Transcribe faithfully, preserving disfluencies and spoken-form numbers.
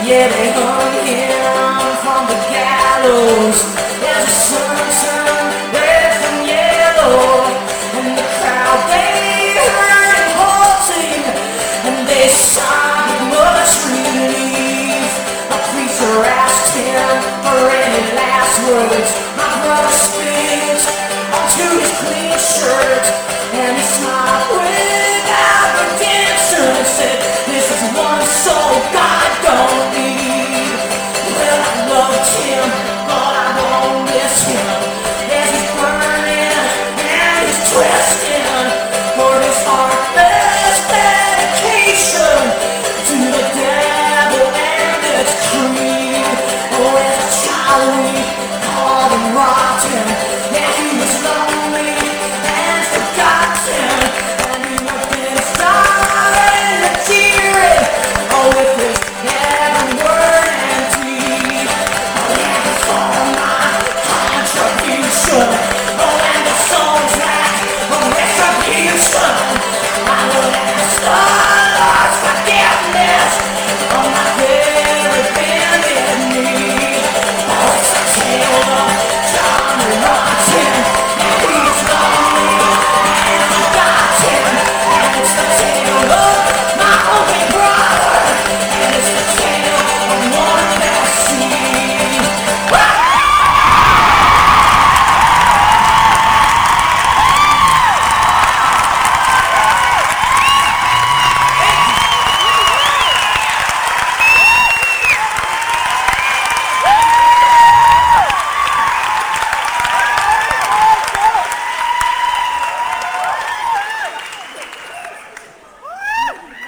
Yeah, they hung him from the gallows as the sun turned red from yellow. And the crowd, they heard him halting, and they sighed with much relief. A preacher asked him for any last words.